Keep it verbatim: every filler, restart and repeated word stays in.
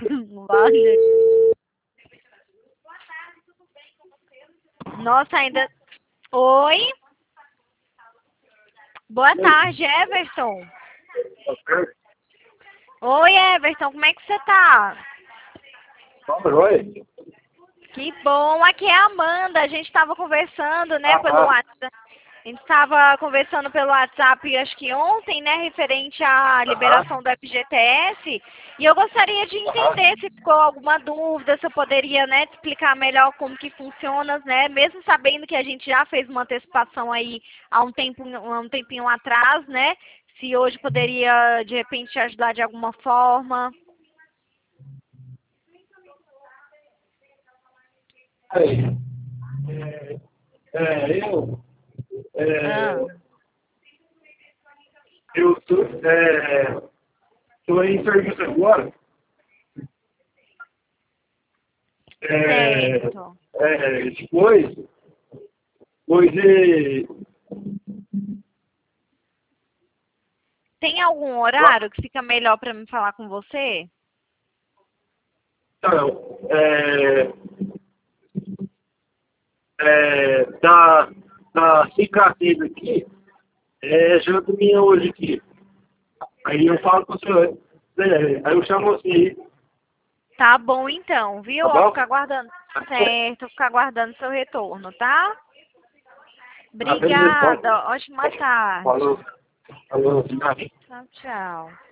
Wagner. Nossa, ainda... Oi? Boa tarde, Everton. Oi, Everton, como é que você tá? Oi. Que bom, aqui é a Amanda, a gente estava conversando, né, Ah, pelo ah. WhatsApp. A gente estava conversando pelo WhatsApp, acho que ontem, né, referente à Aham. liberação do F G T S, e eu gostaria de Aham. entender se ficou alguma dúvida, se eu poderia, né, te explicar melhor como que funciona, né, mesmo sabendo que a gente já fez uma antecipação aí há um tempo, há um tempinho atrás, né, se hoje poderia, de repente, te ajudar de alguma forma. Aí. É, é, eu, Ah, é, eu tô, é, tô em serviço agora. É, certo. é, depois, depois de, Tem algum horário que fica melhor para me falar com você? não, é, é, da, da cicatriz aqui, é janta minha hoje aqui. Aí eu falo com o senhor, é, aí eu chamo você, Tá bom então, viu? tá Ó, bom? ficar aguardando. Certo, ficar aguardando seu retorno, tá? Ah, beleza, então. Obrigada. Ótima Falou. tarde. Falou, obrigado. Tchau, tchau.